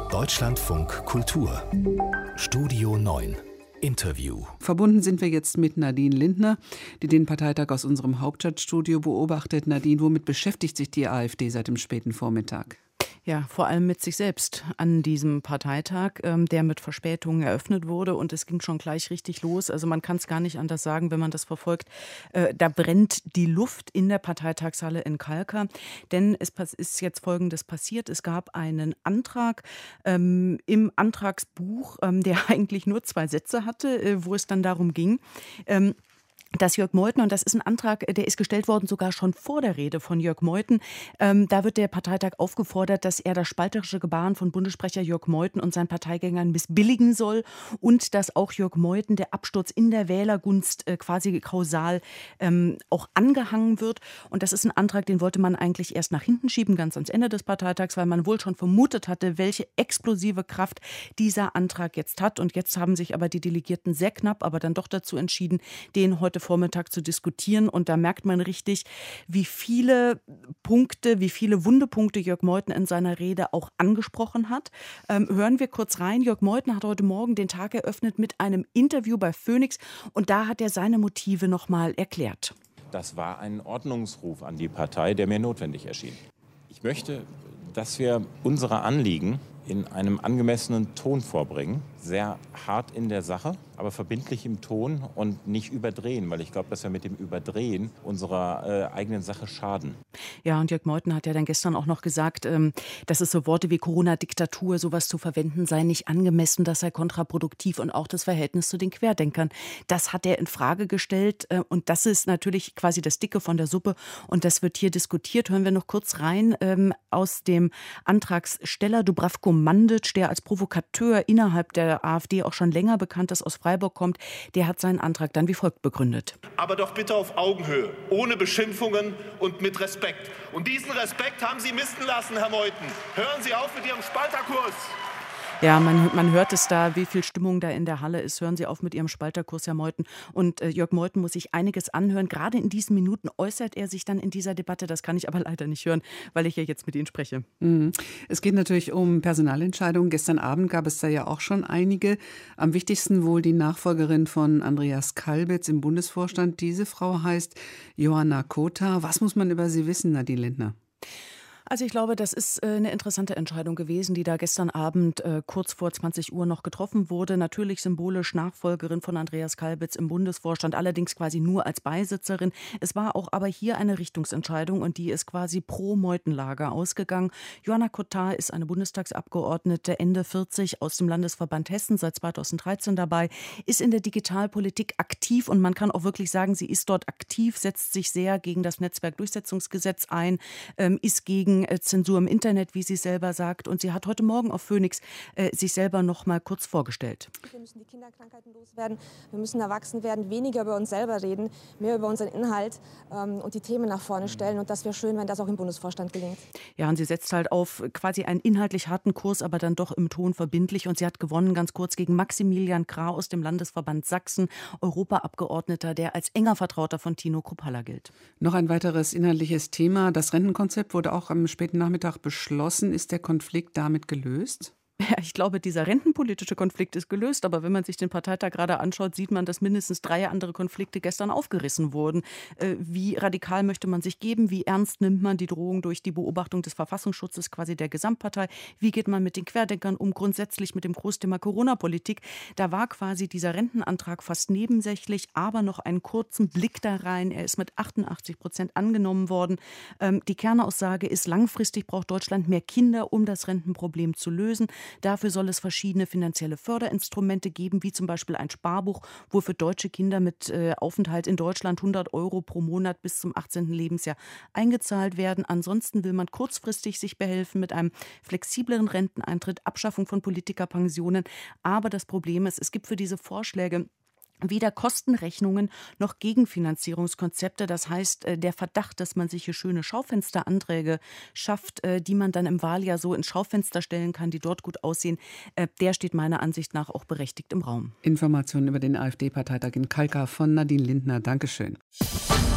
Deutschlandfunk Kultur Studio 9 Interview. Verbunden sind wir jetzt mit Nadine Lindner, die den Parteitag aus unserem Hauptstadtstudio beobachtet. Nadine, womit beschäftigt sich die AfD seit dem späten Vormittag? Ja, vor allem mit sich selbst an diesem Parteitag, der mit Verspätungen eröffnet wurde. Und es ging schon gleich richtig los. Also man kann es gar nicht anders sagen, wenn man das verfolgt. Da brennt die Luft in der Parteitagshalle in Kalkar. Denn es ist jetzt Folgendes passiert. Es gab einen Antrag im Antragsbuch, der eigentlich nur 2 Sätze hatte, wo es dann darum ging, dass Jörg Meuthen, und das ist ein Antrag, der ist gestellt worden sogar schon vor der Rede von Jörg Meuthen, da wird der Parteitag aufgefordert, dass er das spalterische Gebaren von Bundessprecher Jörg Meuthen und seinen Parteigängern missbilligen soll und dass auch Jörg Meuthen der Absturz in der Wählergunst quasi kausal auch angehangen wird. Und das ist ein Antrag, den wollte man eigentlich erst nach hinten schieben, ganz ans Ende des Parteitags, weil man wohl schon vermutet hatte, welche explosive Kraft dieser Antrag jetzt hat. Und jetzt haben sich aber die Delegierten sehr knapp, aber dann doch dazu entschieden, den heute Vormittag zu diskutieren. Und da merkt man richtig, wie viele Punkte, wie viele Wundepunkte Jörg Meuthen in seiner Rede auch angesprochen hat. Hören wir kurz rein. Jörg Meuthen hat heute Morgen den Tag eröffnet mit einem Interview bei Phoenix und da hat er seine Motive nochmal erklärt. Das war ein Ordnungsruf an die Partei, der mir notwendig erschien. Ich möchte, dass wir unsere Anliegen in einem angemessenen Ton vorbringen. Sehr hart in der Sache, aber verbindlich im Ton und nicht überdrehen, weil ich glaube, dass wir mit dem Überdrehen unserer eigenen Sache schaden. Ja, und Jörg Meuthen hat ja dann gestern auch noch gesagt, dass es so Worte wie Corona-Diktatur, sowas zu verwenden, sei nicht angemessen, das sei kontraproduktiv und auch das Verhältnis zu den Querdenkern. Das hat er in Frage gestellt und das ist natürlich quasi das Dicke von der Suppe und das wird hier diskutiert. Hören wir noch kurz rein aus dem Antragsteller Dubravko Mandic, der als Provokateur innerhalb der AfD auch schon länger bekannt ist, aus Freiburg kommt, der hat seinen Antrag dann wie folgt begründet. Aber doch bitte auf Augenhöhe, ohne Beschimpfungen und mit Respekt. Und diesen Respekt haben Sie missen lassen, Herr Meuthen. Hören Sie auf mit Ihrem Spalterkurs. Ja, man hört es da, wie viel Stimmung da in der Halle ist. Hören Sie auf mit Ihrem Spalterkurs, Herr Meuthen. Und Jörg Meuthen muss sich einiges anhören. Gerade in diesen Minuten äußert er sich dann in dieser Debatte. Das kann ich aber leider nicht hören, weil ich ja jetzt mit Ihnen spreche. Es geht natürlich um Personalentscheidungen. Gestern Abend gab es da ja auch schon einige. Am wichtigsten wohl die Nachfolgerin von Andreas Kalbitz im Bundesvorstand. Diese Frau heißt Johanna Kota. Was muss man über sie wissen, Nadine Lindner? Also ich glaube, das ist eine interessante Entscheidung gewesen, die da gestern Abend kurz vor 20 Uhr noch getroffen wurde. Natürlich symbolisch Nachfolgerin von Andreas Kalbitz im Bundesvorstand, allerdings quasi nur als Beisitzerin. Es war auch aber hier eine Richtungsentscheidung und die ist quasi pro Meuthen-Lager ausgegangen. Johanna Kota ist eine Bundestagsabgeordnete, Ende 40, aus dem Landesverband Hessen, seit 2013 dabei, ist in der Digitalpolitik aktiv und man kann auch wirklich sagen, sie ist dort aktiv, setzt sich sehr gegen das Netzwerkdurchsetzungsgesetz ein, ist gegen Zensur im Internet, wie sie selber sagt. Und sie hat heute Morgen auf Phoenix sich selber noch mal kurz vorgestellt. Wir müssen die Kinderkrankheiten loswerden. Wir müssen erwachsen werden, weniger über uns selber reden, mehr über unseren Inhalt und die Themen nach vorne stellen. Und das wäre schön, wenn das auch im Bundesvorstand gelingt. Ja, und sie setzt halt auf quasi einen inhaltlich harten Kurs, aber dann doch im Ton verbindlich. Und sie hat gewonnen ganz kurz gegen Maximilian Krah aus dem Landesverband Sachsen, Europaabgeordneter, der als enger Vertrauter von Tino Kruppalla gilt. Noch ein weiteres inhaltliches Thema. Das Rentenkonzept wurde auch am späten Nachmittag beschlossen. Ist der Konflikt damit gelöst? Ja, ich glaube, dieser rentenpolitische Konflikt ist gelöst, aber wenn man sich den Parteitag gerade anschaut, sieht man, dass mindestens 3 andere Konflikte gestern aufgerissen wurden. Wie radikal möchte man sich geben? Wie ernst nimmt man die Drohung durch die Beobachtung des Verfassungsschutzes quasi der Gesamtpartei? Wie geht man mit den Querdenkern um? Grundsätzlich mit dem Großthema Corona-Politik. Da war quasi dieser Rentenantrag fast nebensächlich, aber noch einen kurzen Blick da rein. Er ist mit 88% angenommen worden. Die Kernaussage ist, langfristig braucht Deutschland mehr Kinder, um das Rentenproblem zu lösen. Dafür soll es verschiedene finanzielle Förderinstrumente geben, wie zum Beispiel ein Sparbuch, wo für deutsche Kinder mit Aufenthalt in Deutschland 100 € pro Monat bis zum 18. Lebensjahr eingezahlt werden. Ansonsten will man kurzfristig sich behelfen mit einem flexibleren Renteneintritt, Abschaffung von Politikerpensionen. Aber das Problem ist, es gibt für diese Vorschläge weder Kostenrechnungen noch Gegenfinanzierungskonzepte. Das heißt, der Verdacht, dass man sich hier schöne Schaufensteranträge schafft, die man dann im Wahljahr so ins Schaufenster stellen kann, die dort gut aussehen, der steht meiner Ansicht nach auch berechtigt im Raum. Informationen über den AfD-Parteitag in Kalkar von Nadine Lindner. Dankeschön.